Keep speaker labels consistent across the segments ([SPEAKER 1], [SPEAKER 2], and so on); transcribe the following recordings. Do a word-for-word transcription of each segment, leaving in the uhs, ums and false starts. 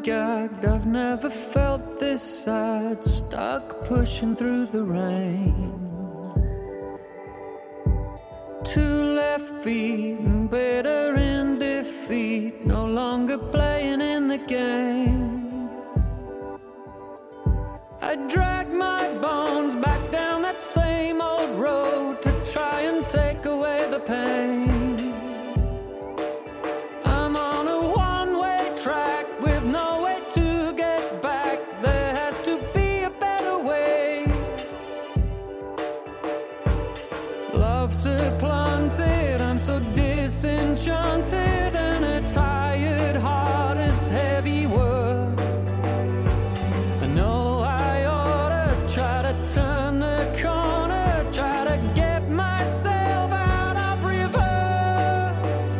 [SPEAKER 1] gagged, I've never felt this sad, stuck pushing through the rain. Two left feet and bitter in defeat, no longer playing in the game. I drag my bones back down that same old road to try and take away the pain. I'm on a one-way track with no way to get back. There has to be a better way. Love supplanted, I'm so disenchanted, and a tired heart is heavy work. I know I ought to try to turn the corner, try to get myself out of reverse.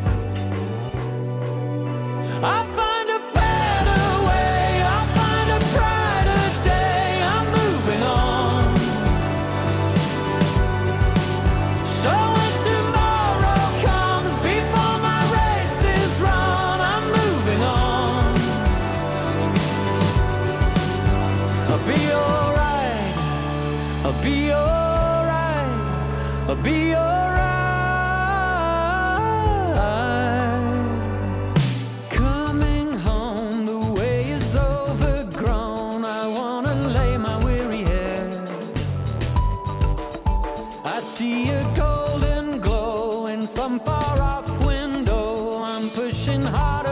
[SPEAKER 1] I'll find a better way, I'll find a brighter day, I'm moving on. So when tomorrow comes, before my race is run, I'm moving on. I'll be alright, I'll be alright, I'll be alright. Coming home, the way is overgrown, I wanna lay my weary head. I see a golden glow in some far off window, I'm pushing harder